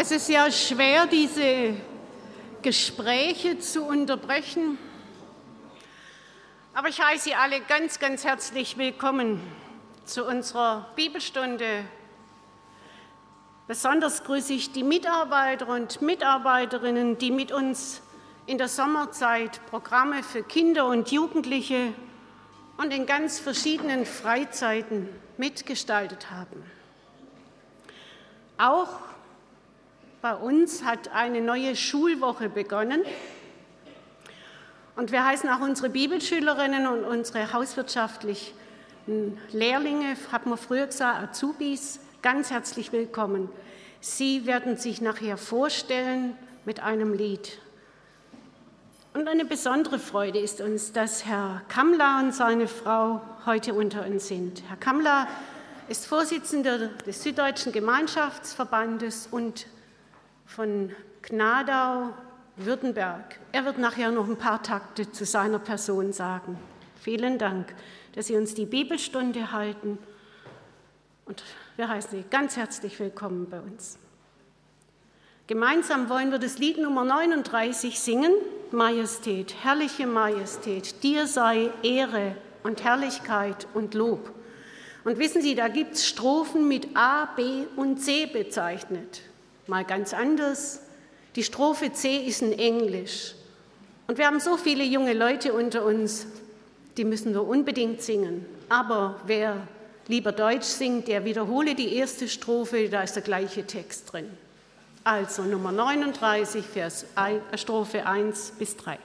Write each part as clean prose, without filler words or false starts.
Es ist ja schwer, diese Gespräche zu unterbrechen. Aber ich heiße Sie alle ganz, ganz herzlich willkommen zu unserer Bibelstunde. Besonders grüße ich die Mitarbeiter und Mitarbeiterinnen, die mit uns in der Sommerzeit Programme für Kinder und Jugendliche und in ganz verschiedenen Freizeiten mitgestaltet haben. Auch bei uns hat eine neue Schulwoche begonnen und wir heißen auch unsere Bibelschülerinnen und unsere hauswirtschaftlichen Lehrlinge, haben wir früher gesagt, Azubis, ganz herzlich willkommen. Sie werden sich nachher vorstellen mit einem Lied. Und eine besondere Freude ist uns, dass Herr Kammler und seine Frau heute unter uns sind. Herr Kammler ist Vorsitzender des Süddeutschen Gemeinschaftsverbandes und von Gnadau, Württemberg. Er wird nachher noch ein paar Takte zu seiner Person sagen. Vielen Dank, dass Sie uns die Bibelstunde halten und wir heißen Sie ganz herzlich willkommen bei uns. Gemeinsam wollen wir das Lied Nummer 39 singen, Majestät, herrliche Majestät, dir sei Ehre und Herrlichkeit und Lob. Und wissen Sie, da gibt es Strophen mit A, B und C bezeichnet. Mal ganz anders. Die Strophe C ist in Englisch. Und wir haben so viele junge Leute unter uns, die müssen wir unbedingt singen. Aber wer lieber Deutsch singt, der wiederhole die erste Strophe, da ist der gleiche Text drin. Also Nummer 39, Strophe 1 bis 3.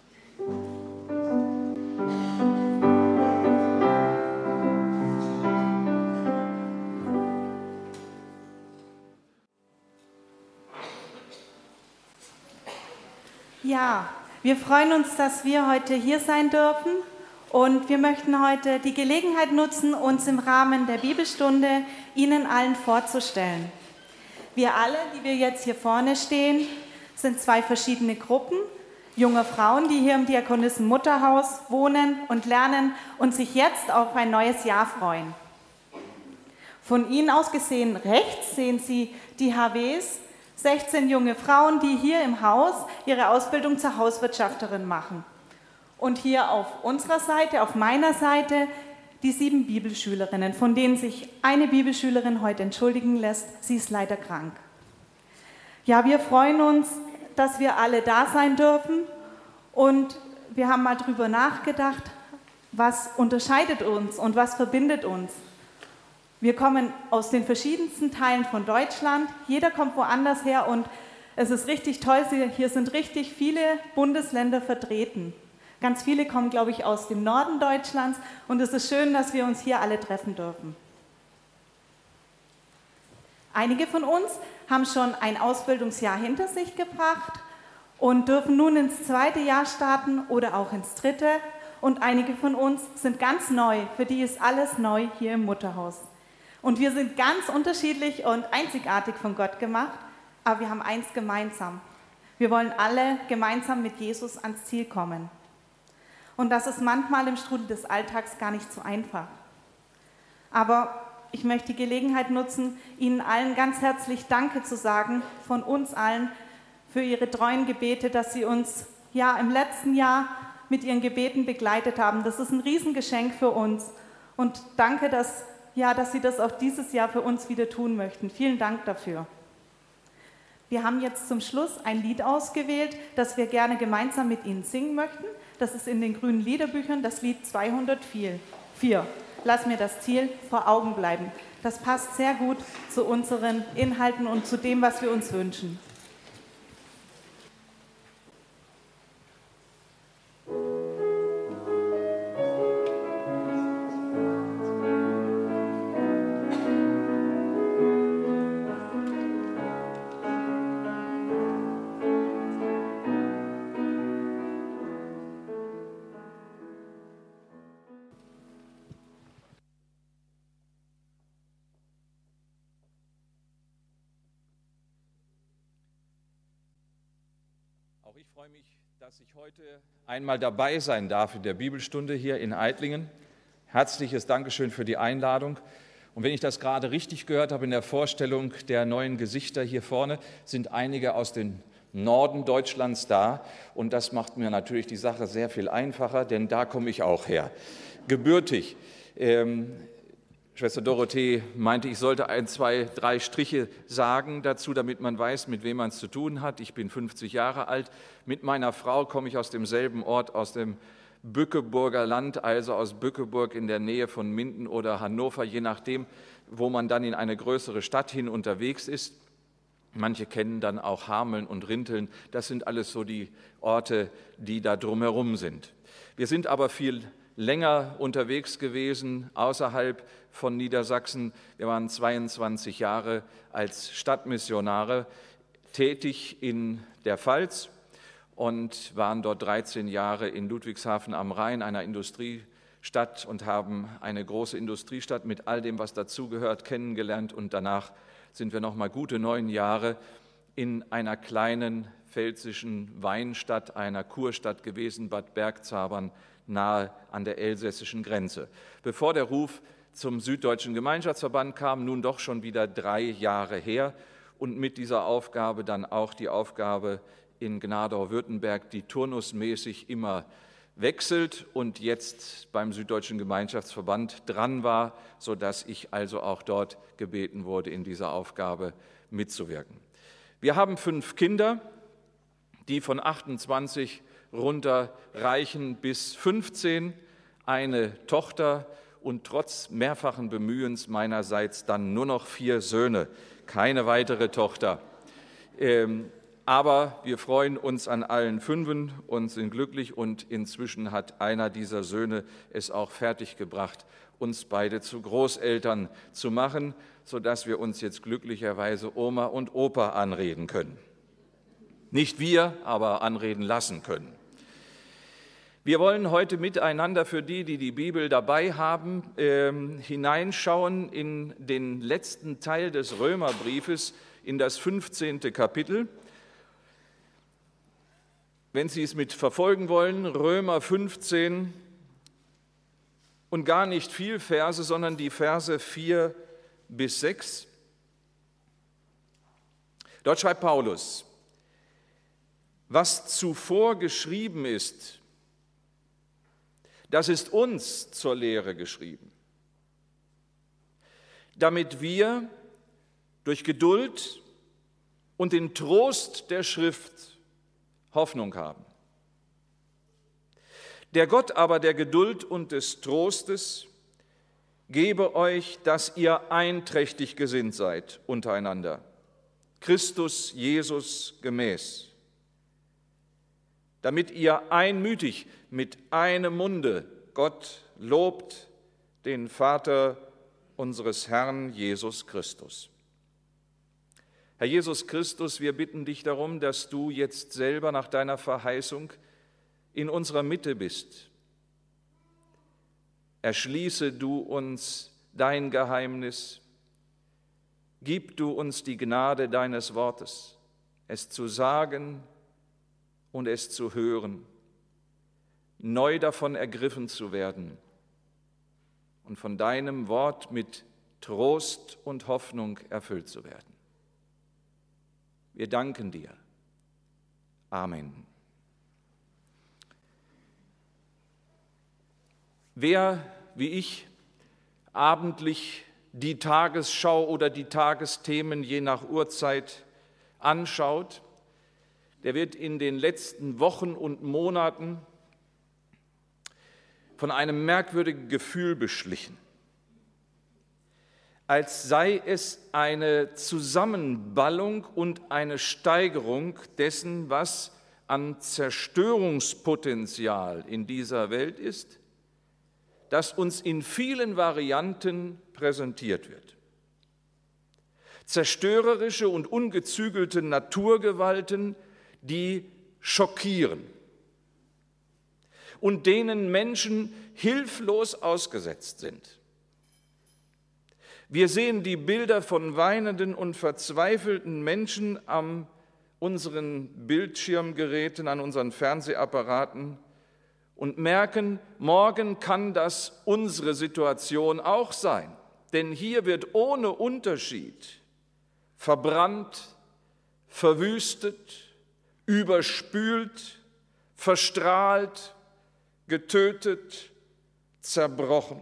Ja, wir freuen uns, dass wir heute hier sein dürfen und wir möchten heute die Gelegenheit nutzen, uns im Rahmen der Bibelstunde Ihnen allen vorzustellen. Wir alle, die wir jetzt hier vorne stehen, sind zwei verschiedene Gruppen, junge Frauen, die hier im Diakonissen-Mutterhaus wohnen und lernen und sich jetzt auf ein neues Jahr freuen. Von Ihnen aus gesehen rechts sehen Sie die HWs, 16 junge Frauen, die hier im Haus ihre Ausbildung zur Hauswirtschafterin machen. Und hier auf unserer Seite, auf meiner Seite, die 7 Bibelschülerinnen, von denen sich eine Bibelschülerin heute entschuldigen lässt. Sie ist leider krank. Ja, wir freuen uns, dass wir alle da sein dürfen. Und wir haben mal drüber nachgedacht, was unterscheidet uns und was verbindet uns. Wir kommen aus den verschiedensten Teilen von Deutschland. Jeder kommt woanders her und es ist richtig toll. Hier sind richtig viele Bundesländer vertreten. Ganz viele kommen, glaube ich, aus dem Norden Deutschlands und es ist schön, dass wir uns hier alle treffen dürfen. Einige von uns haben schon ein Ausbildungsjahr hinter sich gebracht und dürfen nun ins 2. Jahr starten oder auch ins 3. Und einige von uns sind ganz neu, für die ist alles neu hier im Mutterhaus. Und wir sind ganz unterschiedlich und einzigartig von Gott gemacht, aber wir haben eins gemeinsam. Wir wollen alle gemeinsam mit Jesus ans Ziel kommen. Und das ist manchmal im Strudel des Alltags gar nicht so einfach. Aber ich möchte die Gelegenheit nutzen, Ihnen allen ganz herzlich Danke zu sagen, von uns allen, für Ihre treuen Gebete, dass Sie uns ja im letzten Jahr mit Ihren Gebeten begleitet haben. Das ist ein Riesengeschenk für uns. Und danke, dass Sie das auch dieses Jahr für uns wieder tun möchten. Vielen Dank dafür. Wir haben jetzt zum Schluss ein Lied ausgewählt, das wir gerne gemeinsam mit Ihnen singen möchten. Das ist in den grünen Liederbüchern das Lied 204. Lass mir das Ziel vor Augen bleiben. Das passt sehr gut zu unseren Inhalten und zu dem, was wir uns wünschen. Auch ich freue mich, dass ich heute einmal dabei sein darf in der Bibelstunde hier in Eitlingen. Herzliches Dankeschön für die Einladung. Und wenn ich das gerade richtig gehört habe in der Vorstellung der neuen Gesichter hier vorne, sind einige aus dem Norden Deutschlands da. Und das macht mir natürlich die Sache sehr viel einfacher, denn da komme ich auch her. Gebürtig. Schwester Dorothee meinte, ich sollte 1, 2, 3 Striche sagen dazu, damit man weiß, mit wem man es zu tun hat. Ich bin 50 Jahre alt. Mit meiner Frau komme ich aus demselben Ort, aus dem Bückeburger Land, also aus Bückeburg in der Nähe von Minden oder Hannover, je nachdem, wo man dann in eine größere Stadt hin unterwegs ist. Manche kennen dann auch Hameln und Rinteln. Das sind alles so die Orte, die da drumherum sind. Wir sind aber viel länger unterwegs gewesen, außerhalb von Niedersachsen. Wir waren 22 Jahre als Stadtmissionare tätig in der Pfalz und waren dort 13 Jahre in Ludwigshafen am Rhein, einer Industriestadt, und haben eine große Industriestadt mit all dem, was dazugehört, kennengelernt. Und danach sind wir noch mal gute 9 Jahre in einer kleinen pfälzischen Weinstadt, einer Kurstadt gewesen, Bad Bergzabern, nahe an der elsässischen Grenze. Bevor der Ruf zum Süddeutschen Gemeinschaftsverband kam, nun doch schon wieder 3 Jahre her, und mit dieser Aufgabe dann auch die Aufgabe in Gnadau-Württemberg, die turnusmäßig immer wechselt und jetzt beim Süddeutschen Gemeinschaftsverband dran war, sodass ich also auch dort gebeten wurde, in dieser Aufgabe mitzuwirken. Wir haben 5 Kinder, die von 28 runter reichen bis 15, eine Tochter und trotz mehrfachen Bemühens meinerseits dann nur noch 4 Söhne, keine weitere Tochter. Aber wir freuen uns an allen 5 und sind glücklich, und inzwischen hat einer dieser Söhne es auch fertiggebracht, uns beide zu Großeltern zu machen, sodass wir uns jetzt glücklicherweise Oma und Opa anreden können. Nicht wir, aber anreden lassen können. Wir wollen heute miteinander, für die, die die Bibel dabei haben, hineinschauen in den letzten Teil des Römerbriefes, in das 15. Kapitel. Wenn Sie es mit verfolgen wollen, Römer 15 und gar nicht viel Verse, sondern die Verse 4 bis 6. Dort schreibt Paulus: Was zuvor geschrieben ist, das ist uns zur Lehre geschrieben, damit wir durch Geduld und den Trost der Schrift Hoffnung haben. Der Gott aber der Geduld und des Trostes gebe euch, dass ihr einträchtig gesinnt seid untereinander, Christus Jesus gemäß, damit ihr einmütig mit einem Munde Gott lobt, den Vater unseres Herrn Jesus Christus. Herr Jesus Christus, wir bitten dich darum, dass du jetzt selber nach deiner Verheißung in unserer Mitte bist. Erschließe du uns dein Geheimnis, gib du uns die Gnade deines Wortes, es zu sagen und es zu hören, neu davon ergriffen zu werden und von deinem Wort mit Trost und Hoffnung erfüllt zu werden. Wir danken dir. Amen. Wer, wie ich, abendlich die Tagesschau oder die Tagesthemen je nach Uhrzeit anschaut, der wird in den letzten Wochen und Monaten von einem merkwürdigen Gefühl beschlichen, als sei es eine Zusammenballung und eine Steigerung dessen, was an Zerstörungspotenzial in dieser Welt ist, das uns in vielen Varianten präsentiert wird. Zerstörerische und ungezügelte Naturgewalten, die schockieren und denen Menschen hilflos ausgesetzt sind. Wir sehen die Bilder von weinenden und verzweifelten Menschen an unseren Bildschirmgeräten, an unseren Fernsehapparaten und merken, morgen kann das unsere Situation auch sein. denn hier wird ohne Unterschied verbrannt, verwüstet, überspült, verstrahlt, getötet, zerbrochen.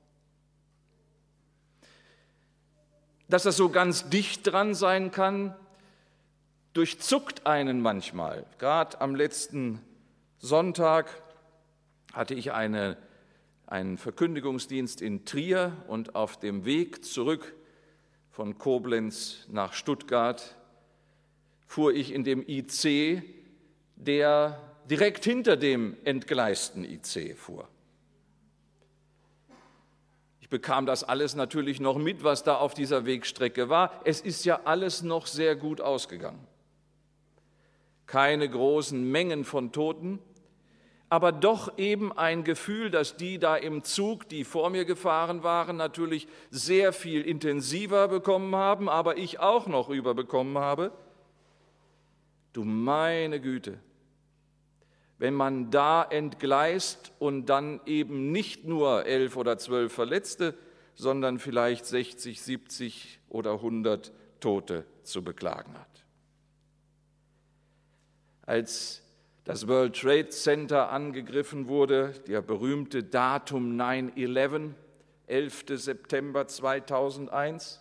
Dass das so ganz dicht dran sein kann, durchzuckt einen manchmal. Gerade am letzten Sonntag hatte ich einen Verkündigungsdienst in Trier und auf dem Weg zurück von Koblenz nach Stuttgart fuhr ich in dem IC, der direkt hinter dem entgleisten IC fuhr. Ich bekam das alles natürlich noch mit, was da auf dieser Wegstrecke war. Es ist ja alles noch sehr gut ausgegangen. Keine großen Mengen von Toten, aber doch eben ein Gefühl, dass die da im Zug, die vor mir gefahren waren, natürlich sehr viel intensiver bekommen haben, aber ich auch noch überbekommen habe. Du meine Güte, wenn man da entgleist und dann eben nicht nur 11 oder 12 Verletzte, sondern vielleicht 60, 70 oder 100 Tote zu beklagen hat. Als das World Trade Center angegriffen wurde, der berühmte Datum 9/11, 11. September 2001,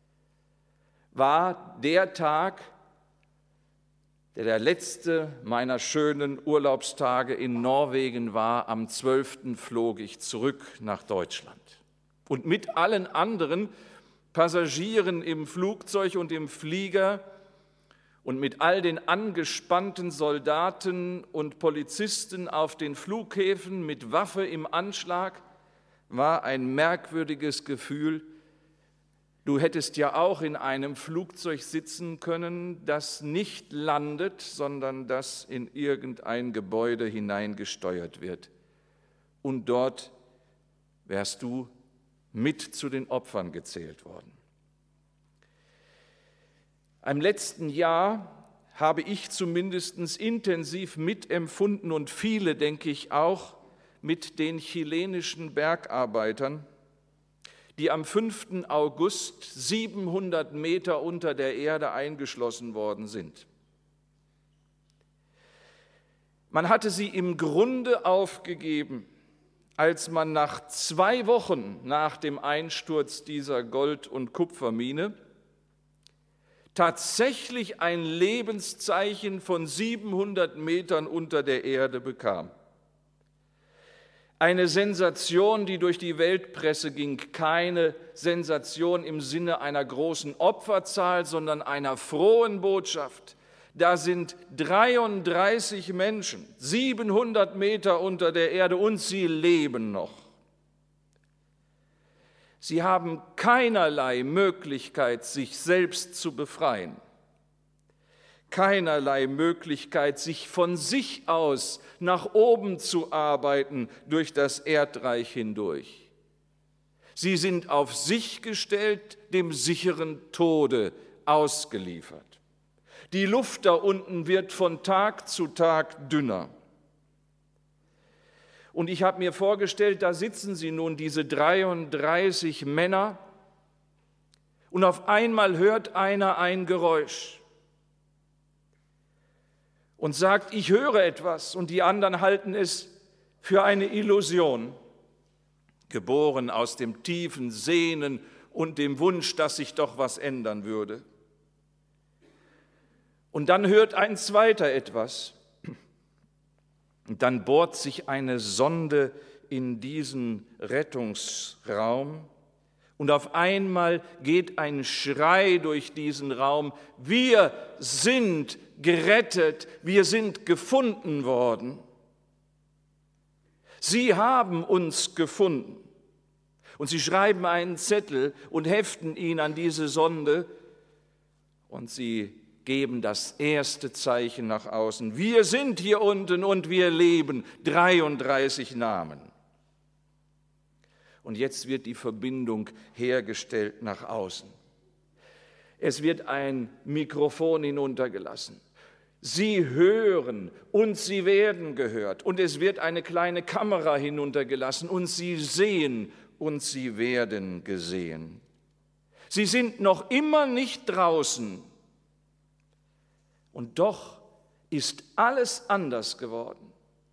war der Tag, der letzte meiner schönen Urlaubstage in Norwegen war. Am 12. flog ich zurück nach Deutschland. Und mit allen anderen Passagieren im Flugzeug und im Flieger und mit all den angespannten Soldaten und Polizisten auf den Flughäfen mit Waffe im Anschlag war ein merkwürdiges Gefühl. Du hättest ja auch in einem Flugzeug sitzen können, das nicht landet, sondern das in irgendein Gebäude hineingesteuert wird. Und dort wärst du mit zu den Opfern gezählt worden. Im letzten Jahr habe ich zumindest intensiv mitempfunden und viele, denke ich, auch mit den chilenischen Bergarbeitern, die am 5. August 700 Meter unter der Erde eingeschlossen worden sind. Man hatte sie im Grunde aufgegeben, als man nach 2 Wochen nach dem Einsturz dieser Gold- und Kupfermine tatsächlich ein Lebenszeichen von 700 Metern unter der Erde bekam. Eine Sensation, die durch die Weltpresse ging, keine Sensation im Sinne einer großen Opferzahl, sondern einer frohen Botschaft. Da sind 33 Menschen, 700 Meter unter der Erde und sie leben noch. Sie haben keinerlei Möglichkeit, sich selbst zu befreien, keinerlei Möglichkeit, sich von sich aus nach oben zu arbeiten durch das Erdreich hindurch. Sie sind auf sich gestellt, dem sicheren Tode ausgeliefert. Die Luft da unten wird von Tag zu Tag dünner. Und ich habe mir vorgestellt, da sitzen sie nun, diese 33 Männer, und auf einmal hört einer ein Geräusch und sagt, ich höre etwas, und die anderen halten es für eine Illusion, geboren aus dem tiefen Sehnen und dem Wunsch, dass sich doch was ändern würde. Und dann hört ein zweiter etwas. Und dann bohrt sich eine Sonde in diesen Rettungsraum und auf einmal geht ein Schrei durch diesen Raum: Wir sind gerettet, wir sind gefunden worden. Sie haben uns gefunden. Und sie schreiben einen Zettel und heften ihn an diese Sonde und sie geben das erste Zeichen nach außen. Wir sind hier unten und wir leben. 33 Namen. Und jetzt wird die Verbindung hergestellt nach außen. Es wird ein Mikrofon hinuntergelassen. Sie hören und sie werden gehört. Und es wird eine kleine Kamera hinuntergelassen und sie sehen und sie werden gesehen. Sie sind noch immer nicht draußen. Und doch ist alles anders geworden.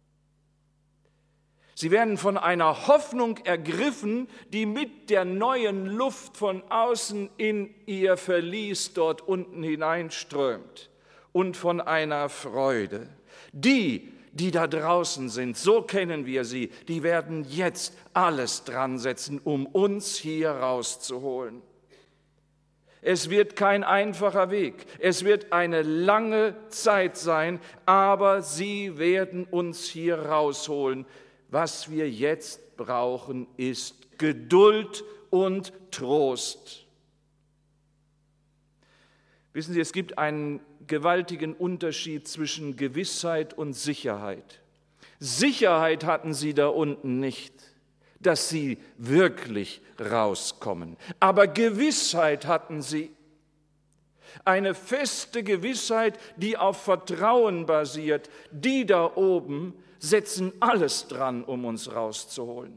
Sie werden von einer Hoffnung ergriffen, die mit der neuen Luft von außen in ihr Verlies dort unten hineinströmt. Und von einer Freude. Die da draußen sind, so kennen wir sie, die werden jetzt alles dran setzen, um uns hier rauszuholen. Es wird kein einfacher Weg, es wird eine lange Zeit sein, aber sie werden uns hier rausholen. Was wir jetzt brauchen, ist Geduld und Trost. Wissen Sie, es gibt einen gewaltigen Unterschied zwischen Gewissheit und Sicherheit. Sicherheit hatten sie da unten nicht, dass sie wirklich rauskommen. Aber Gewissheit hatten sie. Eine feste Gewissheit, die auf Vertrauen basiert. Die da oben setzen alles dran, um uns rauszuholen.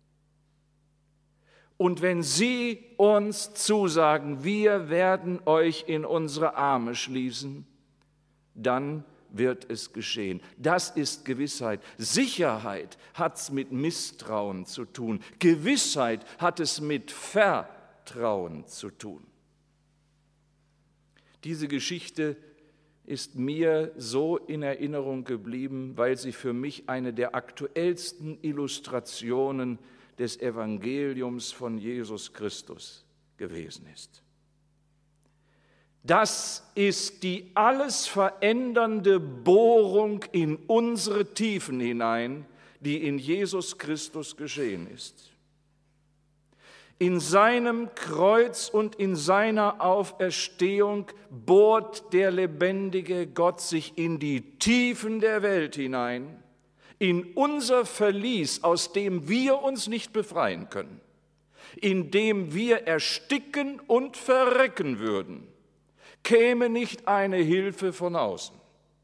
Und wenn Sie uns zusagen, wir werden euch in unsere Arme schließen, dann wird es geschehen. Das ist Gewissheit. Sicherheit hat es mit Misstrauen zu tun. Gewissheit hat es mit Vertrauen zu tun. Diese Geschichte ist mir so in Erinnerung geblieben, weil sie für mich eine der aktuellsten Illustrationen des Evangeliums von Jesus Christus gewesen ist. Das ist die alles verändernde Bohrung in unsere Tiefen hinein, die in Jesus Christus geschehen ist. In seinem Kreuz und in seiner Auferstehung bohrt der lebendige Gott sich in die Tiefen der Welt hinein, in unser Verlies, aus dem wir uns nicht befreien können, in dem wir ersticken und verrecken würden, käme nicht eine Hilfe von außen.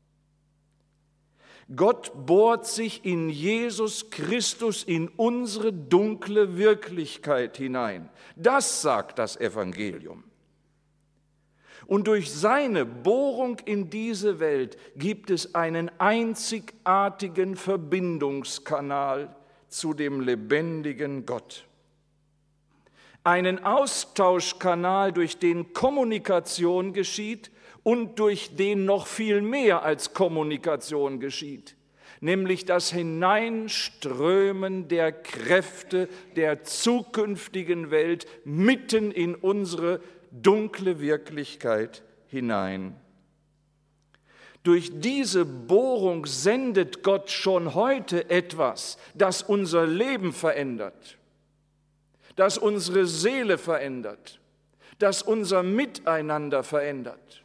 Gott bohrt sich in Jesus Christus in unsere dunkle Wirklichkeit hinein. Das sagt das Evangelium. Und durch seine Bohrung in diese Welt gibt es einen einzigartigen Verbindungskanal zu dem lebendigen Gott. Einen Austauschkanal, durch den Kommunikation geschieht und durch den noch viel mehr als Kommunikation geschieht, nämlich das Hineinströmen der Kräfte der zukünftigen Welt mitten in unsere dunkle Wirklichkeit hinein. Durch diese Bohrung sendet Gott schon heute etwas, das unser Leben verändert, das unsere Seele verändert, das unser Miteinander verändert.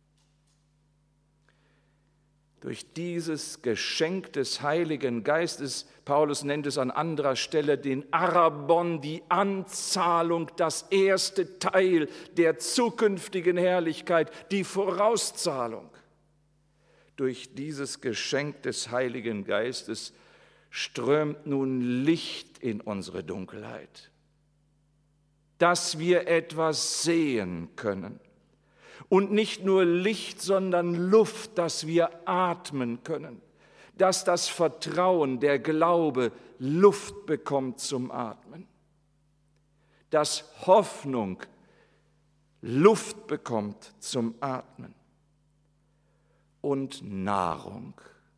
Durch dieses Geschenk des Heiligen Geistes, Paulus nennt es an anderer Stelle den Arabon, die Anzahlung, das erste Teil der zukünftigen Herrlichkeit, die Vorauszahlung. Durch dieses Geschenk des Heiligen Geistes strömt nun Licht in unsere Dunkelheit, dass wir etwas sehen können. Und nicht nur Licht, sondern Luft, dass wir atmen können, dass das Vertrauen, der Glaube Luft bekommt zum Atmen, dass Hoffnung Luft bekommt zum Atmen und Nahrung,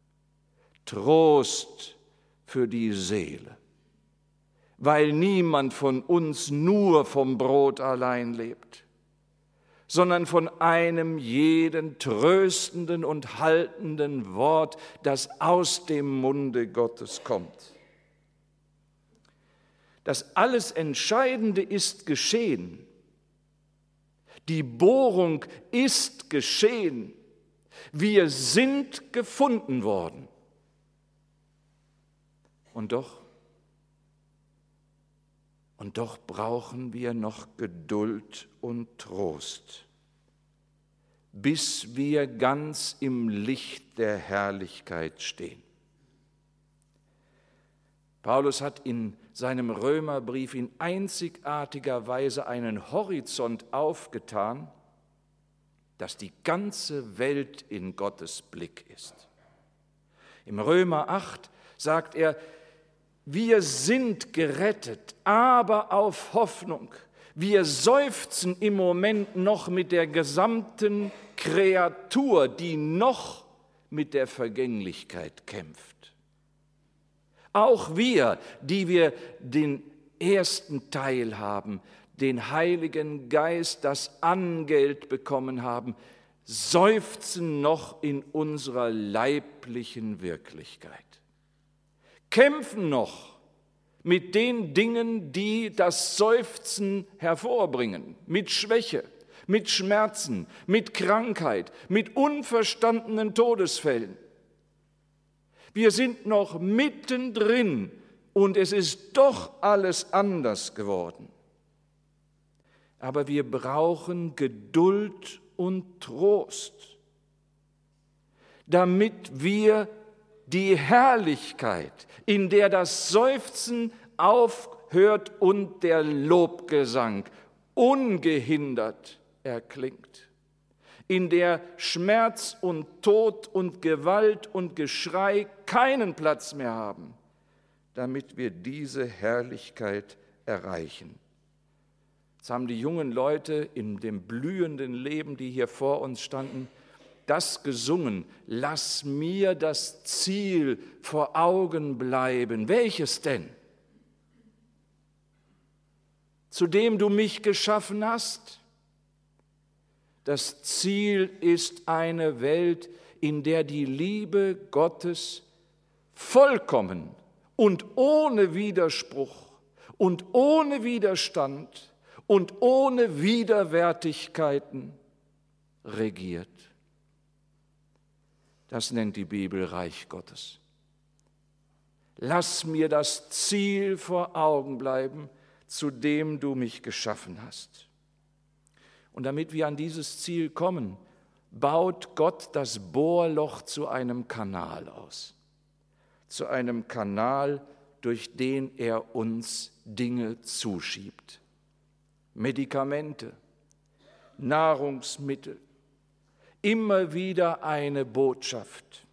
Trost für die Seele, weil niemand von uns nur vom Brot allein lebt, sondern von einem jeden tröstenden und haltenden Wort, das aus dem Munde Gottes kommt. Das alles Entscheidende ist geschehen. Die Bohrung ist geschehen. Wir sind gefunden worden. Und doch brauchen wir noch Geduld und Trost, bis wir ganz im Licht der Herrlichkeit stehen. Paulus hat in seinem Römerbrief in einzigartiger Weise einen Horizont aufgetan, dass die ganze Welt in Gottes Blick ist. Im Römer 8 sagt er, wir sind gerettet, aber auf Hoffnung. Wir seufzen im Moment noch mit der gesamten Kreatur, die noch mit der Vergänglichkeit kämpft. Auch wir, die wir den ersten Teil haben, den Heiligen Geist, das Angeld bekommen haben, seufzen noch in unserer leiblichen Wirklichkeit. Kämpfen noch mit den Dingen, die das Seufzen hervorbringen, mit Schwäche, mit Schmerzen, mit Krankheit, mit unverstandenen Todesfällen. Wir sind noch mittendrin und es ist doch alles anders geworden. Aber wir brauchen Geduld und Trost, damit wir die Herrlichkeit, in der das Seufzen aufhört und der Lobgesang ungehindert erklingt, in der Schmerz und Tod und Gewalt und Geschrei keinen Platz mehr haben, damit wir diese Herrlichkeit erreichen. Jetzt haben die jungen Leute in dem blühenden Leben, die hier vor uns standen, das gesungen. Lass mir das Ziel vor Augen bleiben. Welches denn? Zu dem du mich geschaffen hast? Das Ziel ist eine Welt, in der die Liebe Gottes vollkommen und ohne Widerspruch und ohne Widerstand und ohne Widerwärtigkeiten regiert. Das nennt die Bibel Reich Gottes. Lass mir das Ziel vor Augen bleiben, zu dem du mich geschaffen hast. Und damit wir an dieses Ziel kommen, baut Gott das Bohrloch zu einem Kanal aus. Zu einem Kanal, durch den er uns Dinge zuschiebt. Medikamente, Nahrungsmittel, immer wieder eine Botschaft.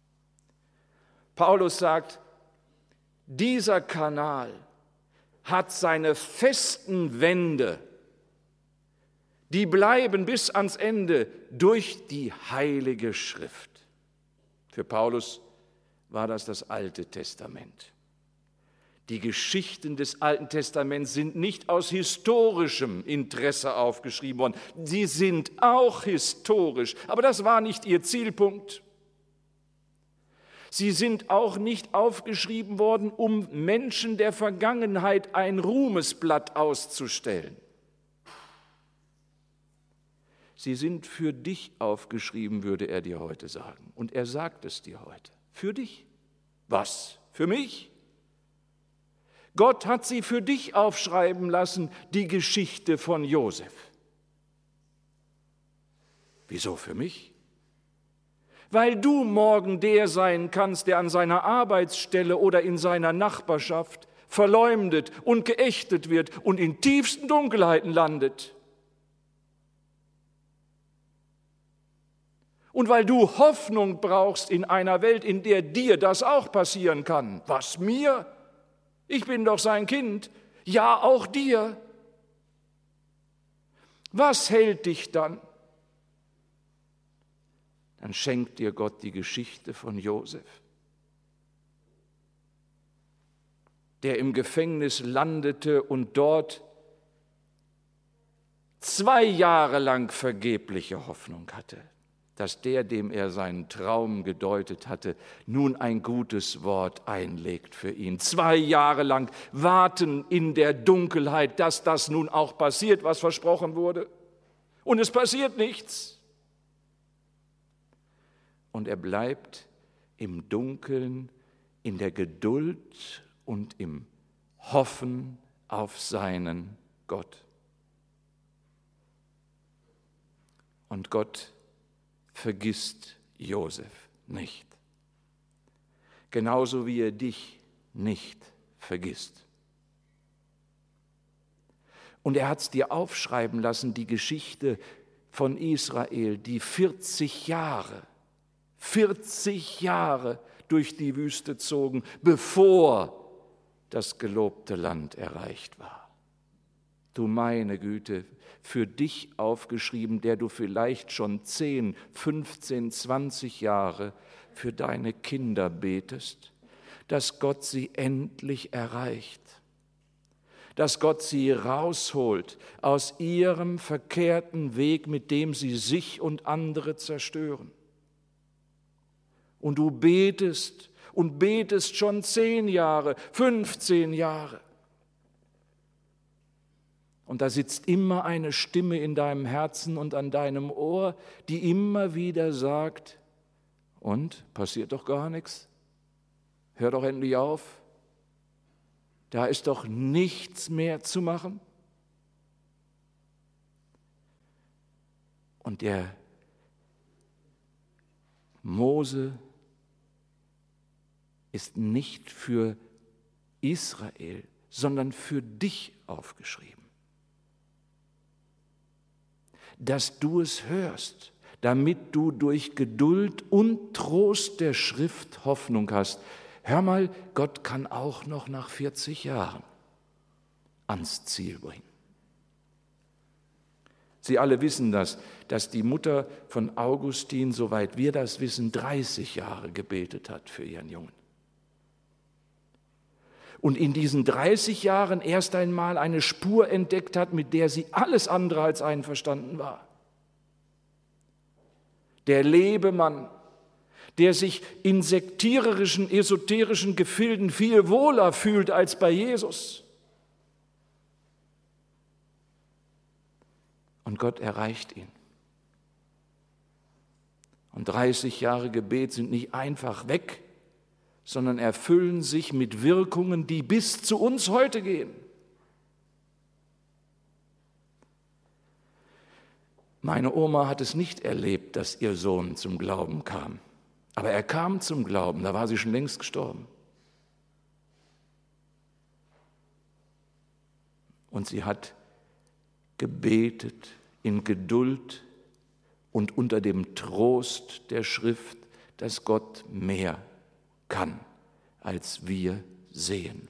Paulus sagt, dieser Kanal hat seine festen Wände, die bleiben bis ans Ende durch die Heilige Schrift. Für Paulus war das Alte Testament. Die Geschichten des Alten Testaments sind nicht aus historischem Interesse aufgeschrieben worden. Sie sind auch historisch, aber das war nicht ihr Zielpunkt. Sie sind auch nicht aufgeschrieben worden, um Menschen der Vergangenheit ein Ruhmesblatt auszustellen. Sie sind für dich aufgeschrieben, würde er dir heute sagen. Und er sagt es dir heute. Für dich. Was? Für mich? Gott hat sie für dich aufschreiben lassen, die Geschichte von Josef. Wieso für mich? Weil du morgen der sein kannst, der an seiner Arbeitsstelle oder in seiner Nachbarschaft verleumdet und geächtet wird und in tiefsten Dunkelheiten landet. Und weil du Hoffnung brauchst in einer Welt, in der dir das auch passieren kann. Was, mir? Ich bin doch sein Kind. Ja, auch dir. Was hält dich dann? Dann schenkt dir Gott die Geschichte von Josef, der im Gefängnis landete und dort 2 Jahre lang vergebliche Hoffnung hatte, dass der, dem er seinen Traum gedeutet hatte, nun ein gutes Wort einlegt für ihn. 2 Jahre lang warten in der Dunkelheit, dass das nun auch passiert, was versprochen wurde. Und es passiert nichts. Und er bleibt im Dunkeln, in der Geduld und im Hoffen auf seinen Gott. Und Gott vergisst Josef nicht. Genauso wie er dich nicht vergisst. Und er hat es dir aufschreiben lassen, die Geschichte von Israel, die 40 Jahre durch die Wüste zogen, bevor das gelobte Land erreicht war. Du meine Güte, für dich aufgeschrieben, der du vielleicht schon 10, 15, 20 Jahre für deine Kinder betest, dass Gott sie endlich erreicht, dass Gott sie rausholt aus ihrem verkehrten Weg, mit dem sie sich und andere zerstören. Und du betest und betest schon 10 Jahre, 15 Jahre. Und da sitzt immer eine Stimme in deinem Herzen und an deinem Ohr, die immer wieder sagt, und, passiert doch gar nichts? Hör doch endlich auf. Da ist doch nichts mehr zu machen. Und der Mose ist nicht für Israel, sondern für dich aufgeschrieben. Dass du es hörst, damit du durch Geduld und Trost der Schrift Hoffnung hast. Hör mal, Gott kann auch noch nach 40 Jahren ans Ziel bringen. Sie alle wissen das, dass die Mutter von Augustin, soweit wir das wissen, 30 Jahre gebetet hat für ihren Jungen. Und in diesen 30 Jahren erst einmal eine Spur entdeckt hat, mit der sie alles andere als einverstanden war. Der Lebemann, der sich in sektiererischen, esoterischen Gefilden viel wohler fühlt als bei Jesus. Und Gott erreicht ihn. Und 30 Jahre Gebet sind nicht einfach weg, sondern erfüllen sich mit Wirkungen, die bis zu uns heute gehen. Meine Oma hat es nicht erlebt, dass ihr Sohn zum Glauben kam. Aber er kam zum Glauben, da war sie schon längst gestorben. Und sie hat gebetet in Geduld und unter dem Trost der Schrift, dass Gott mehr kann, als wir sehen.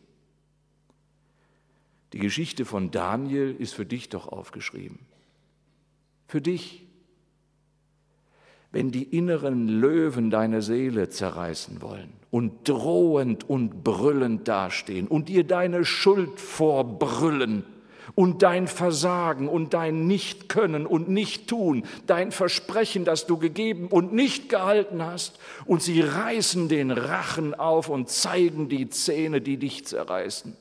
Die Geschichte von Daniel ist für dich doch aufgeschrieben. Für dich. Wenn die inneren Löwen deine Seele zerreißen wollen und drohend und brüllend dastehen und dir deine Schuld vorbrüllen und dein Versagen und dein Nichtkönnen und Nichttun, dein Versprechen, das du gegeben und nicht gehalten hast, und sie reißen den Rachen auf und zeigen die Zähne, die dich zerreißen.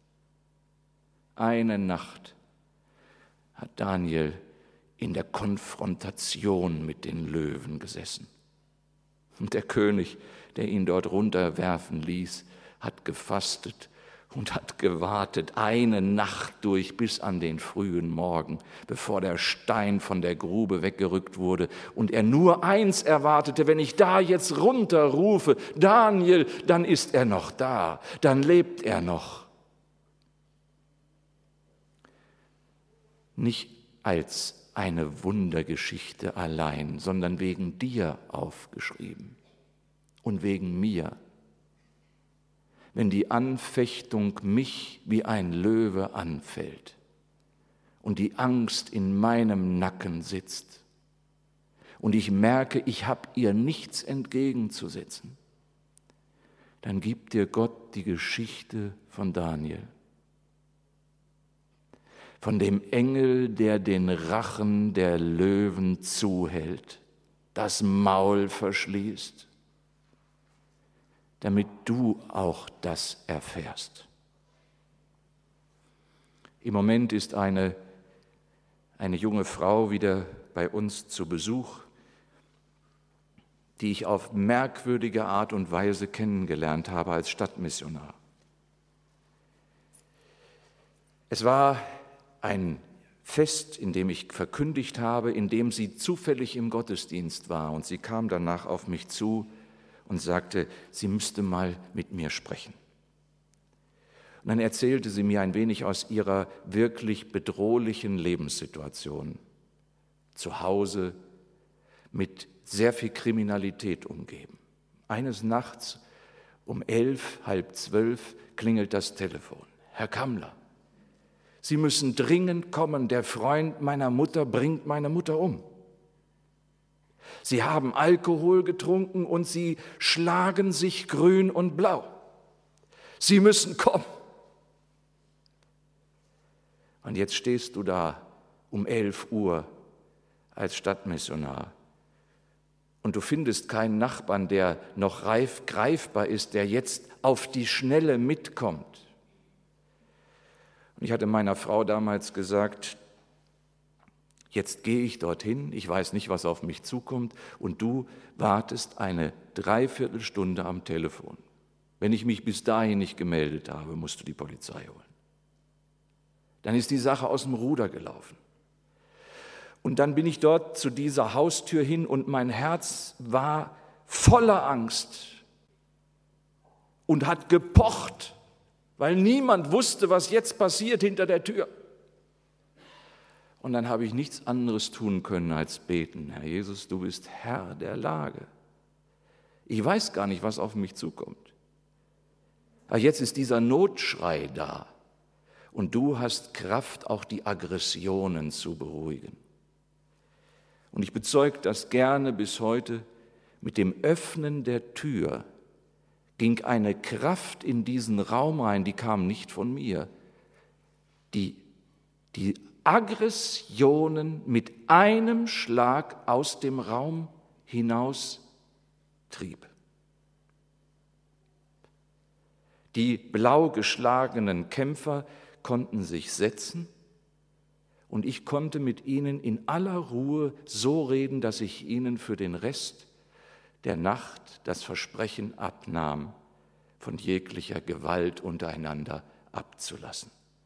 Eine Nacht hat Daniel in der Konfrontation mit den Löwen gesessen. Und der König, der ihn dort runterwerfen ließ, hat gefastet und hat gewartet, eine Nacht durch bis an den frühen Morgen, bevor der Stein von der Grube weggerückt wurde und er nur eins erwartete: Wenn ich da jetzt runterrufe, Daniel, dann ist er noch da, dann lebt er noch. Nicht als eine Wundergeschichte allein, sondern wegen dir aufgeschrieben und wegen mir. Wenn die Anfechtung mich wie ein Löwe anfällt und die Angst in meinem Nacken sitzt und ich merke, ich habe ihr nichts entgegenzusetzen, dann gibt dir Gott die Geschichte von Daniel. Von dem Engel, der den Rachen der Löwen zuhält, das Maul verschließt, damit du auch das erfährst. Im Moment ist eine junge Frau wieder bei uns zu Besuch, die ich auf merkwürdige Art und Weise kennengelernt habe als Stadtmissionar. Es war ein Fest, in dem ich verkündigt habe, in dem sie zufällig im Gottesdienst war. Und sie kam danach auf mich zu und sagte, sie müsste mal mit mir sprechen. Und dann erzählte sie mir ein wenig aus ihrer wirklich bedrohlichen Lebenssituation. Zu Hause mit sehr viel Kriminalität umgeben. Eines Nachts um 11, halb 12 klingelt das Telefon. Herr Kammler, Sie müssen dringend kommen, der Freund meiner Mutter bringt meine Mutter um. Sie haben Alkohol getrunken und sie schlagen sich grün und blau. Sie müssen kommen. Und jetzt stehst du da um 11 Uhr als Stadtmissionar und du findest keinen Nachbarn, der noch greifbar ist, der jetzt auf die Schnelle mitkommt. Und ich hatte meiner Frau damals gesagt, jetzt gehe ich dorthin, ich weiß nicht, was auf mich zukommt und du wartest eine Dreiviertelstunde am Telefon. Wenn ich mich bis dahin nicht gemeldet habe, musst du die Polizei holen. Dann ist die Sache aus dem Ruder gelaufen. Und dann bin ich dort zu dieser Haustür hin und mein Herz war voller Angst und hat gepocht, weil niemand wusste, was jetzt passiert hinter der Tür. Und dann habe ich nichts anderes tun können als beten. Herr Jesus, du bist Herr der Lage. Ich weiß gar nicht, was auf mich zukommt. Aber jetzt ist dieser Notschrei da. Und du hast Kraft, auch die Aggressionen zu beruhigen. Und ich bezeuge das gerne bis heute, mit dem Öffnen der Tür ging eine Kraft in diesen Raum rein, die kam nicht von mir, die Aggressionen mit einem Schlag aus dem Raum hinaus trieb. Die blau geschlagenen Kämpfer konnten sich setzen und ich konnte mit ihnen in aller Ruhe so reden, dass ich ihnen für den Rest der Nacht das Versprechen abnahm, von jeglicher Gewalt untereinander abzulassen.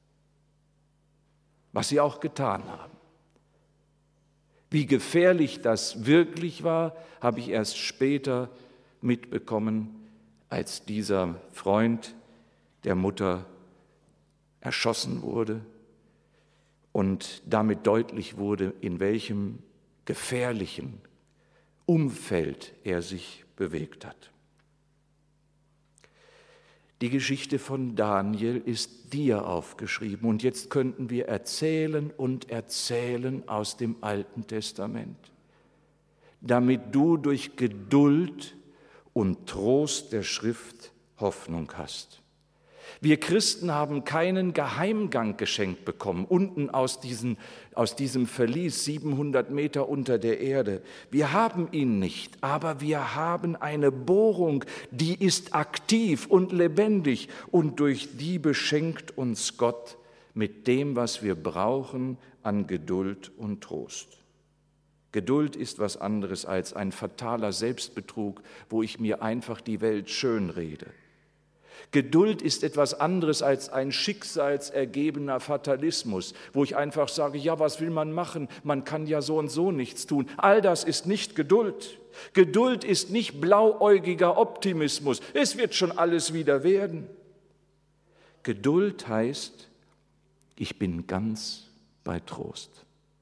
Was sie auch getan haben. Wie gefährlich das wirklich war, habe ich erst später mitbekommen, als dieser Freund der Mutter erschossen wurde und damit deutlich wurde, in welchem gefährlichen Umfeld er sich bewegt hat. Die Geschichte von Daniel ist dir aufgeschrieben und jetzt könnten wir erzählen und erzählen aus dem Alten Testament, damit du durch Geduld und Trost der Schrift Hoffnung hast. Wir Christen haben keinen Geheimgang geschenkt bekommen, unten aus diesem Verlies, 700 Meter unter der Erde. Wir haben ihn nicht, aber wir haben eine Bohrung, die ist aktiv und lebendig und durch die beschenkt uns Gott mit dem, was wir brauchen an Geduld und Trost. Geduld ist was anderes als ein fataler Selbstbetrug, wo ich mir einfach die Welt schönrede. Geduld ist etwas anderes als ein schicksalsergebener Fatalismus, wo ich einfach sage, ja, was will man machen? Man kann ja so und so nichts tun. All das ist nicht Geduld. Geduld ist nicht blauäugiger Optimismus. Es wird schon alles wieder werden. Geduld heißt, ich bin ganz bei Trost.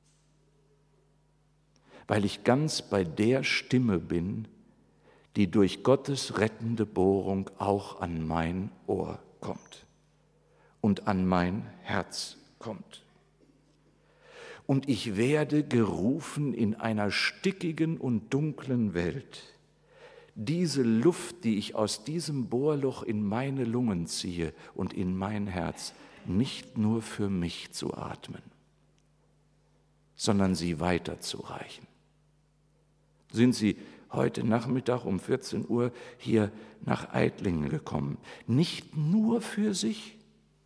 Weil ich ganz bei der Stimme bin, die durch Gottes rettende Bohrung auch an mein Ohr kommt und an mein Herz kommt. Und ich werde gerufen in einer stickigen und dunklen Welt, diese Luft, die ich aus diesem Bohrloch in meine Lungen ziehe und in mein Herz, nicht nur für mich zu atmen, sondern sie weiterzureichen. Sind Sie heute Nachmittag um 14 Uhr hier nach Eitlingen gekommen? Nicht nur für sich,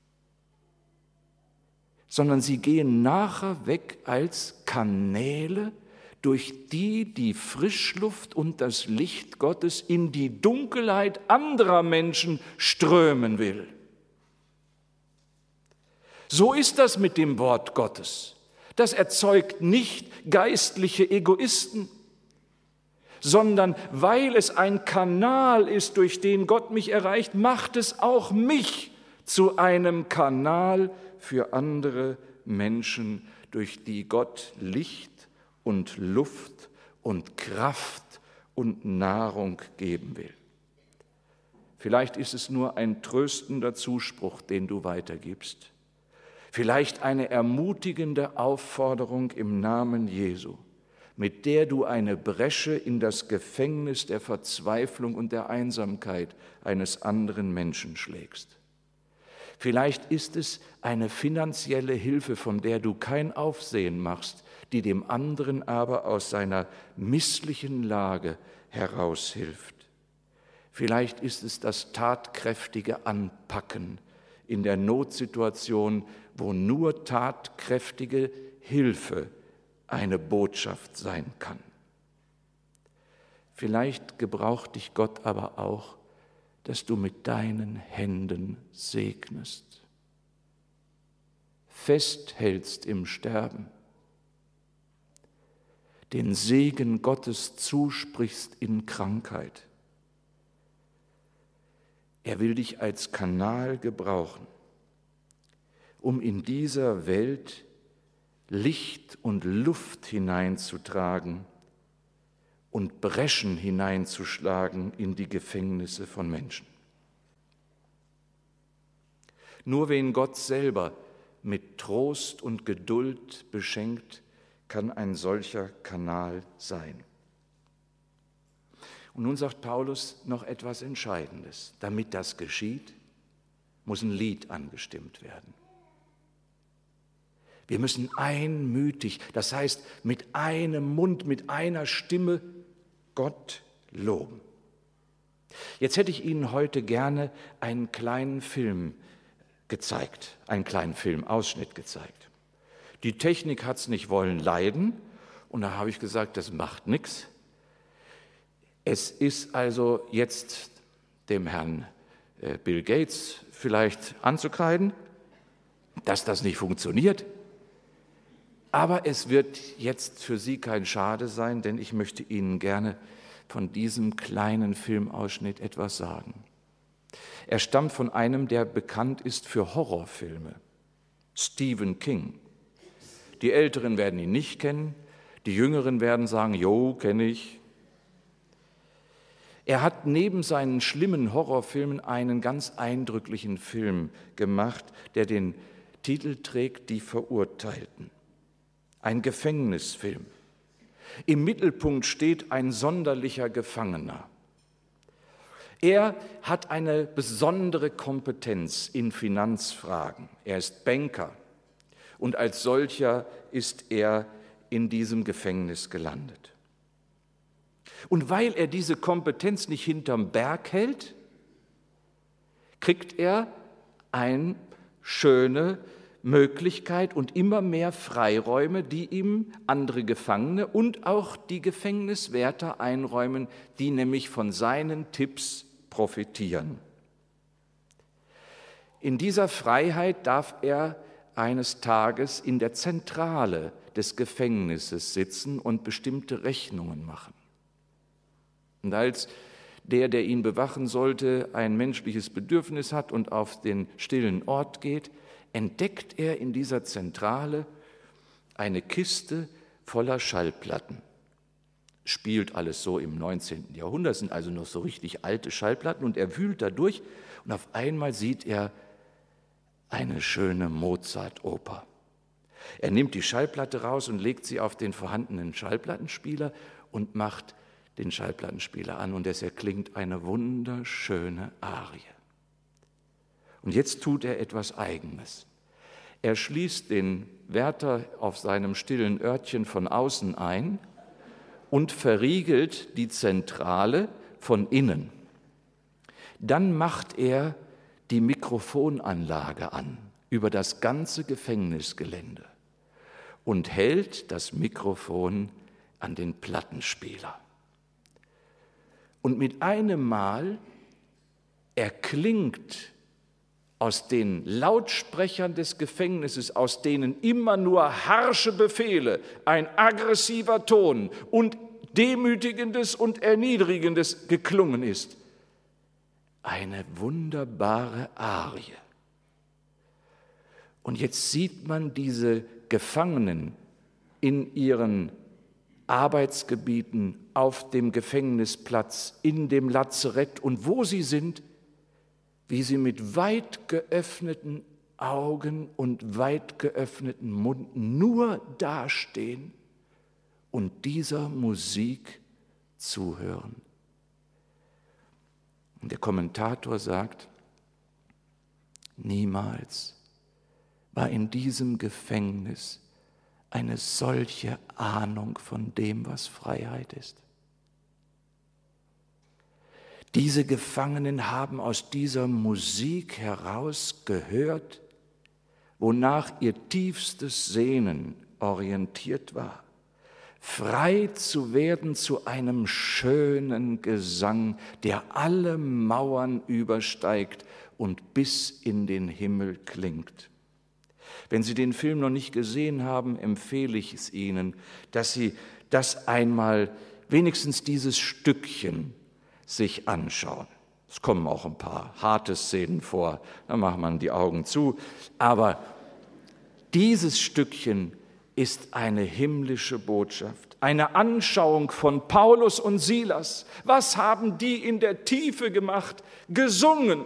sondern Sie gehen nachher weg als Kanäle, durch die die Frischluft und das Licht Gottes in die Dunkelheit anderer Menschen strömen will. So ist das mit dem Wort Gottes. Das erzeugt nicht geistliche Egoisten, sondern weil es ein Kanal ist, durch den Gott mich erreicht, macht es auch mich zu einem Kanal für andere Menschen, durch die Gott Licht und Luft und Kraft und Nahrung geben will. Vielleicht ist es nur ein tröstender Zuspruch, den du weitergibst. Vielleicht eine ermutigende Aufforderung im Namen Jesu, mit der du eine Bresche in das Gefängnis der Verzweiflung und der Einsamkeit eines anderen Menschen schlägst. Vielleicht ist es eine finanzielle Hilfe, von der du kein Aufsehen machst, die dem anderen aber aus seiner misslichen Lage heraushilft. Vielleicht ist es das tatkräftige Anpacken in der Notsituation, wo nur tatkräftige Hilfe eine Botschaft sein kann. Vielleicht gebraucht dich Gott aber auch, dass du mit deinen Händen segnest, festhältst im Sterben, den Segen Gottes zusprichst in Krankheit. Er will dich als Kanal gebrauchen, um in dieser Welt Licht und Luft hineinzutragen und Breschen hineinzuschlagen in die Gefängnisse von Menschen. Nur wen Gott selber mit Trost und Geduld beschenkt, kann ein solcher Kanal sein. Und nun sagt Paulus noch etwas Entscheidendes. Damit das geschieht, muss ein Lied angestimmt werden. Wir müssen einmütig, das heißt mit einem Mund, mit einer Stimme Gott loben. Jetzt hätte ich Ihnen heute gerne einen kleinen Film gezeigt, einen kleinen Filmausschnitt gezeigt. Die Technik hat es nicht wollen leiden und da habe ich gesagt, das macht nichts. Es ist also jetzt dem Herrn Bill Gates vielleicht anzukreiden, dass das nicht funktioniert. Aber es wird jetzt für Sie kein Schade sein, denn ich möchte Ihnen gerne von diesem kleinen Filmausschnitt etwas sagen. Er stammt von einem, der bekannt ist für Horrorfilme, Stephen King. Die Älteren werden ihn nicht kennen, die Jüngeren werden sagen, jo, kenne ich. Er hat neben seinen schlimmen Horrorfilmen einen ganz eindrücklichen Film gemacht, der den Titel trägt, Die Verurteilten. Ein Gefängnisfilm. Im Mittelpunkt steht ein sonderlicher Gefangener. Er hat eine besondere Kompetenz in Finanzfragen. Er ist Banker und als solcher ist er in diesem Gefängnis gelandet. Und weil er diese Kompetenz nicht hinterm Berg hält, kriegt er eine schöne Möglichkeit und immer mehr Freiräume, die ihm andere Gefangene und auch die Gefängniswärter einräumen, die nämlich von seinen Tipps profitieren. In dieser Freiheit darf er eines Tages in der Zentrale des Gefängnisses sitzen und bestimmte Rechnungen machen. Und als der ihn bewachen sollte, ein menschliches Bedürfnis hat und auf den stillen Ort geht, entdeckt er in dieser Zentrale eine Kiste voller Schallplatten. Spielt alles so im 19. Jahrhundert, sind also noch so richtig alte Schallplatten und er wühlt da durch und auf einmal sieht er eine schöne Mozart-Oper. Er nimmt die Schallplatte raus und legt sie auf den vorhandenen Schallplattenspieler und macht den Schallplattenspieler an und es erklingt eine wunderschöne Arie. Und jetzt tut er etwas Eigenes. Er schließt den Wärter auf seinem stillen Örtchen von außen ein und verriegelt die Zentrale von innen. Dann macht er die Mikrofonanlage an über das ganze Gefängnisgelände und hält das Mikrofon an den Plattenspieler. Und mit einem Mal erklingt aus den Lautsprechern des Gefängnisses, aus denen immer nur harsche Befehle, ein aggressiver Ton und Demütigendes und Erniedrigendes geklungen ist, eine wunderbare Arie. Und jetzt sieht man diese Gefangenen in ihren Arbeitsgebieten, auf dem Gefängnisplatz, in dem Lazarett und wo sie sind, wie sie mit weit geöffneten Augen und weit geöffneten Mund nur dastehen und dieser Musik zuhören. Und der Kommentator sagt, niemals war in diesem Gefängnis eine solche Ahnung von dem, was Freiheit ist. Diese Gefangenen haben aus dieser Musik heraus gehört, wonach ihr tiefstes Sehnen orientiert war, frei zu werden zu einem schönen Gesang, der alle Mauern übersteigt und bis in den Himmel klingt. Wenn Sie den Film noch nicht gesehen haben, empfehle ich es Ihnen, dass Sie das einmal, wenigstens dieses Stückchen, sich anschauen. Es kommen auch ein paar harte Szenen vor, da macht man die Augen zu. Aber dieses Stückchen ist eine himmlische Botschaft, eine Anschauung von Paulus und Silas. Was haben die in der Tiefe gemacht? Gesungen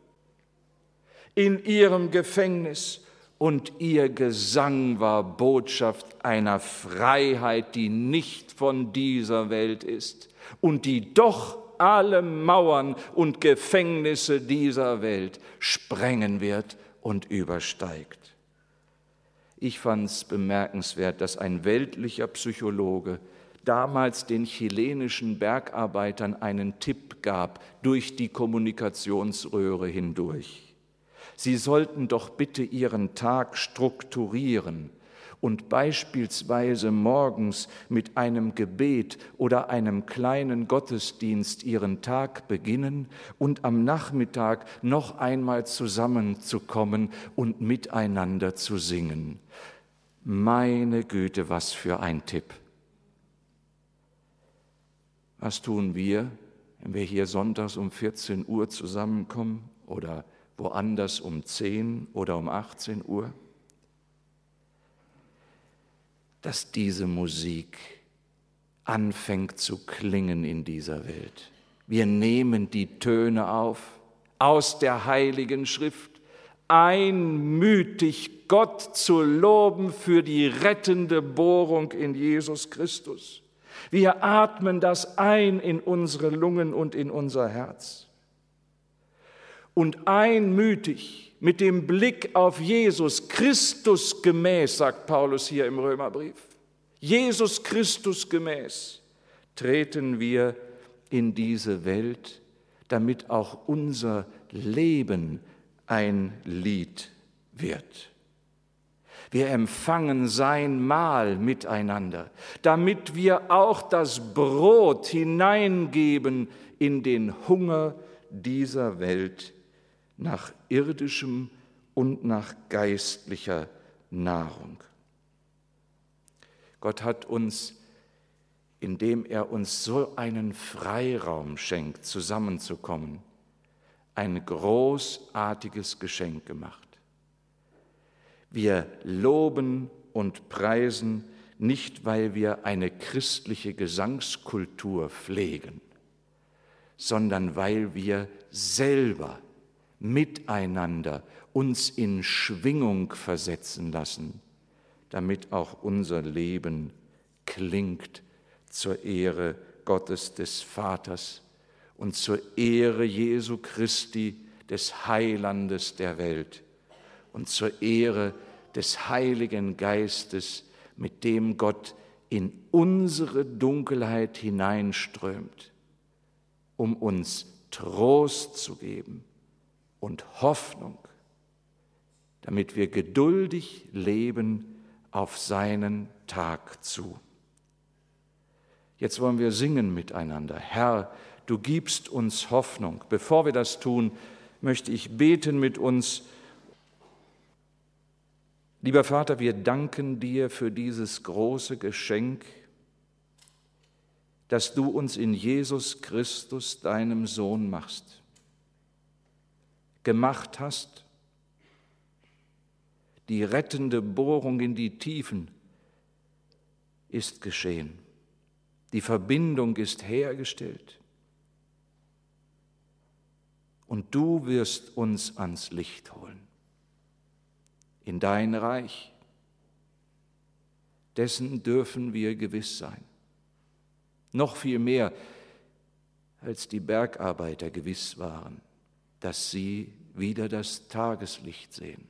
in ihrem Gefängnis. Und ihr Gesang war Botschaft einer Freiheit, die nicht von dieser Welt ist und die doch alle Mauern und Gefängnisse dieser Welt sprengen wird und übersteigt. Ich fand es bemerkenswert, dass ein weltlicher Psychologe damals den chilenischen Bergarbeitern einen Tipp gab durch die Kommunikationsröhre hindurch. Sie sollten doch bitte ihren Tag strukturieren und beispielsweise morgens mit einem Gebet oder einem kleinen Gottesdienst ihren Tag beginnen und am Nachmittag noch einmal zusammenzukommen und miteinander zu singen. Meine Güte, was für ein Tipp! Was tun wir, wenn wir hier sonntags um 14 Uhr zusammenkommen oder woanders um 10 oder um 18 Uhr? Dass diese Musik anfängt zu klingen in dieser Welt. Wir nehmen die Töne auf aus der Heiligen Schrift, einmütig Gott zu loben für die rettende Bohrung in Jesus Christus. Wir atmen das ein in unsere Lungen und in unser Herz. Und einmütig mit dem Blick auf Jesus Christus gemäß, sagt Paulus hier im Römerbrief, Jesus Christus gemäß, treten wir in diese Welt, damit auch unser Leben ein Lied wird. Wir empfangen sein Mahl miteinander, damit wir auch das Brot hineingeben in den Hunger dieser Welt nach irdischem und nach geistlicher Nahrung. Gott hat uns, indem er uns so einen Freiraum schenkt, zusammenzukommen, ein großartiges Geschenk gemacht. Wir loben und preisen nicht, weil wir eine christliche Gesangskultur pflegen, sondern weil wir selber miteinander uns in Schwingung versetzen lassen, damit auch unser Leben klingt zur Ehre Gottes des Vaters und zur Ehre Jesu Christi, des Heilandes der Welt und zur Ehre des Heiligen Geistes, mit dem Gott in unsere Dunkelheit hineinströmt, um uns Trost zu geben und Hoffnung, damit wir geduldig leben auf seinen Tag zu. Jetzt wollen wir singen miteinander. Herr, du gibst uns Hoffnung. Bevor wir das tun, möchte ich beten mit uns. Lieber Vater, wir danken dir für dieses große Geschenk, das du uns in Jesus Christus, deinem Sohn, gemacht hast. Die rettende Bohrung in die Tiefen ist geschehen. Die Verbindung ist hergestellt. Und du wirst uns ans Licht holen, in dein Reich. Dessen dürfen wir gewiss sein. Noch viel mehr, als die Bergarbeiter gewiss waren, dass sie wieder das Tageslicht sehen.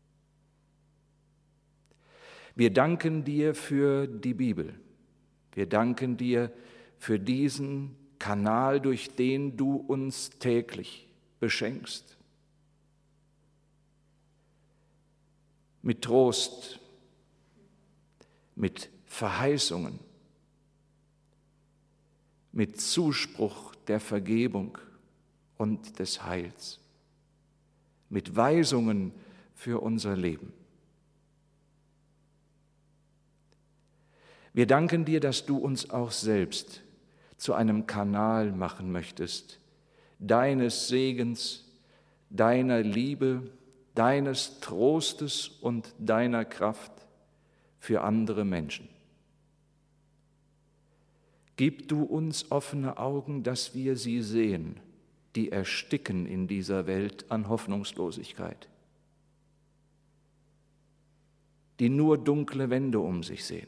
Wir danken dir für die Bibel. Wir danken dir für diesen Kanal, durch den du uns täglich beschenkst. Mit Trost, mit Verheißungen, mit Zuspruch der Vergebung und des Heils, mit Weisungen für unser Leben. Wir danken dir, dass du uns auch selbst zu einem Kanal machen möchtest, deines Segens, deiner Liebe, deines Trostes und deiner Kraft für andere Menschen. Gib du uns offene Augen, dass wir sie sehen, die ersticken in dieser Welt an Hoffnungslosigkeit, die nur dunkle Wände um sich sehen,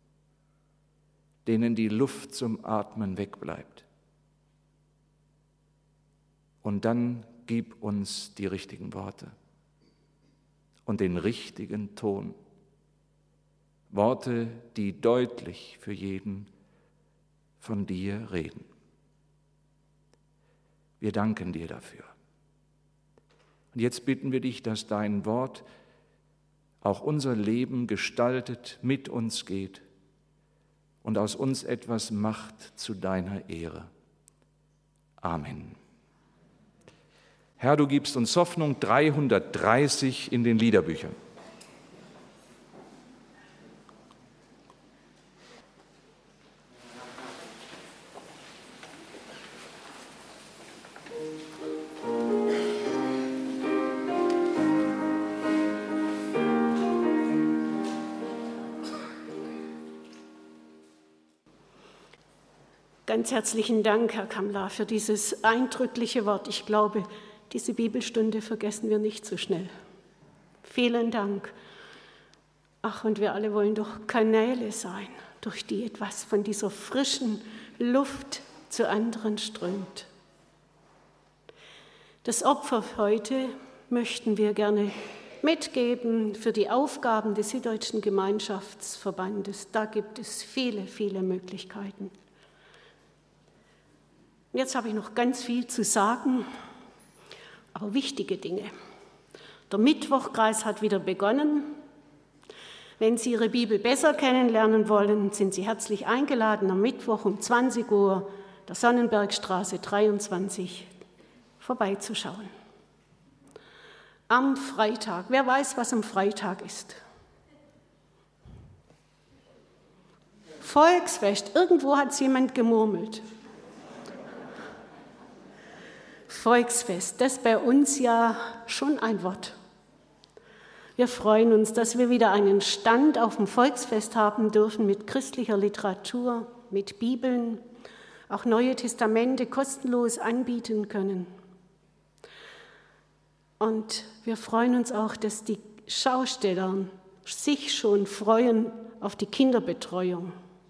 denen die Luft zum Atmen wegbleibt. Und dann gib uns die richtigen Worte und den richtigen Ton. Worte, die deutlich für jeden von dir reden. Wir danken dir dafür. Und jetzt bitten wir dich, dass dein Wort auch unser Leben gestaltet, mit uns geht und aus uns etwas macht zu deiner Ehre. Amen. Herr, du gibst uns Hoffnung, 330 in den Liederbüchern. Ganz herzlichen Dank, Herr Kamla, für dieses eindrückliche Wort. Ich glaube, diese Bibelstunde vergessen wir nicht so schnell. Vielen Dank. Ach, und wir alle wollen doch Kanäle sein, durch die etwas von dieser frischen Luft zu anderen strömt. Das Opfer heute möchten wir gerne mitgeben für die Aufgaben des Süddeutschen Gemeinschaftsverbandes. Da gibt es viele, viele Möglichkeiten. Jetzt habe ich noch ganz viel zu sagen, aber wichtige Dinge. Der Mittwochkreis hat wieder begonnen. Wenn Sie Ihre Bibel besser kennenlernen wollen, sind Sie herzlich eingeladen, am Mittwoch um 20 Uhr der Sonnenbergstraße 23 vorbeizuschauen. Am Freitag, wer weiß, was am Freitag ist? Volksfest, irgendwo hat es jemand gemurmelt. Volksfest, das ist bei uns ja schon ein Wort. Wir freuen uns, dass wir wieder einen Stand auf dem Volksfest haben dürfen mit christlicher Literatur, mit Bibeln, auch Neue Testamente kostenlos anbieten können. Und wir freuen uns auch, dass die Schausteller sich schon freuen auf die Kinderbetreuung.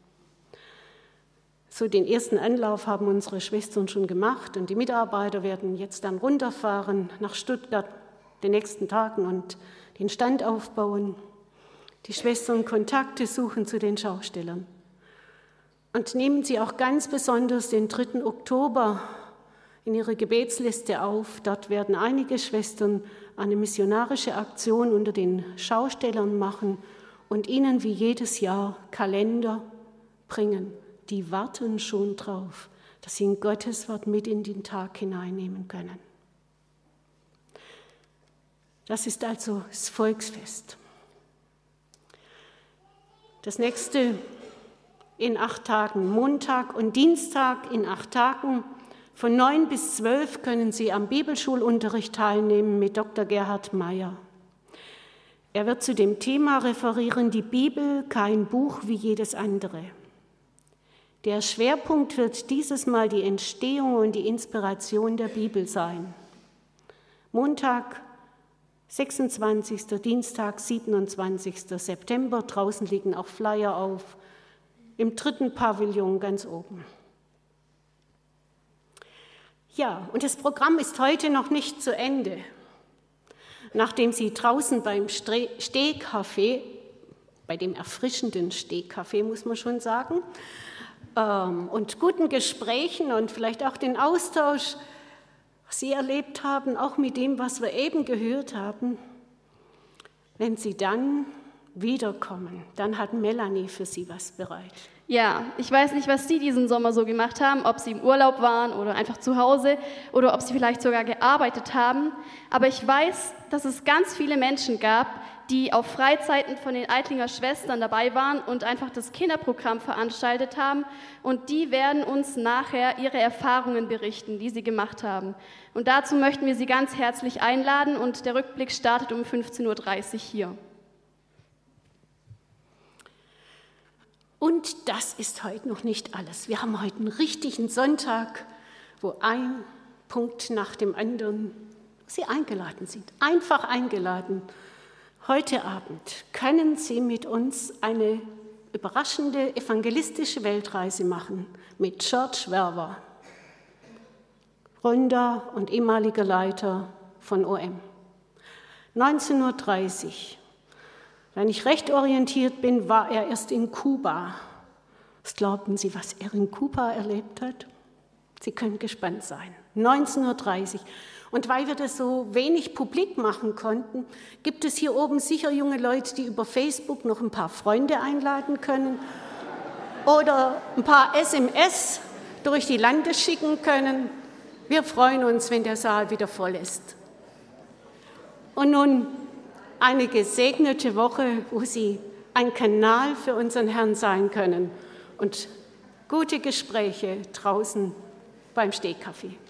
So den ersten Anlauf haben unsere Schwestern schon gemacht und die Mitarbeiter werden jetzt dann runterfahren nach Stuttgart den nächsten Tagen und den Stand aufbauen. Die Schwestern Kontakte suchen zu den Schaustellern. Und nehmen Sie auch ganz besonders den 3. Oktober in Ihre Gebetsliste auf. Dort werden einige Schwestern eine missionarische Aktion unter den Schaustellern machen und ihnen wie jedes Jahr Kalender bringen. Die warten schon drauf, dass sie ein Gotteswort mit in den Tag hineinnehmen können. Das ist also das Volksfest. Das nächste in 8 Tagen, Montag und Dienstag in 8 Tagen. Von 9 bis 12 können Sie am Bibelschulunterricht teilnehmen mit Dr. Gerhard Meyer. Er wird zu dem Thema referieren, die Bibel, kein Buch wie jedes andere. Der Schwerpunkt wird dieses Mal die Entstehung und die Inspiration der Bibel sein. Montag, 26. Dienstag, 27. September. Draußen liegen auch Flyer auf, im 3. Pavillon ganz oben. Ja, und das Programm ist heute noch nicht zu Ende. Nachdem Sie draußen beim Stehkaffee, bei dem erfrischenden Stehkaffee muss man schon sagen, und guten Gesprächen und vielleicht auch den Austausch, was Sie erlebt haben, auch mit dem, was wir eben gehört haben, wenn Sie dann wiederkommen, dann hat Melanie für Sie was bereit. Ja, ich weiß nicht, was Sie diesen Sommer so gemacht haben, ob Sie im Urlaub waren oder einfach zu Hause oder ob Sie vielleicht sogar gearbeitet haben. Aber ich weiß, dass es ganz viele Menschen gab, die auf Freizeiten von den Eitlinger Schwestern dabei waren und einfach das Kinderprogramm veranstaltet haben. Und die werden uns nachher ihre Erfahrungen berichten, die sie gemacht haben. Und dazu möchten wir Sie ganz herzlich einladen und der Rückblick startet um 15.30 Uhr hier. Und das ist heute noch nicht alles. Wir haben heute einen richtigen Sonntag, wo ein Punkt nach dem anderen Sie eingeladen sind, einfach eingeladen. Heute Abend können Sie mit uns eine überraschende evangelistische Weltreise machen mit George Werwer, Gründer und ehemaliger Leiter von OM. 19:30 Uhr. Wenn ich recht orientiert bin, war er erst in Kuba. Was glauben Sie, was er in Kuba erlebt hat? Sie können gespannt sein. 19:30 Uhr. Und weil wir das so wenig publik machen konnten, gibt es hier oben sicher junge Leute, die über Facebook noch ein paar Freunde einladen können oder ein paar SMS durch die Lande schicken können. Wir freuen uns, wenn der Saal wieder voll ist. Und nun eine gesegnete Woche, wo Sie ein Kanal für unseren Herrn sein können und gute Gespräche draußen beim Stehkaffee.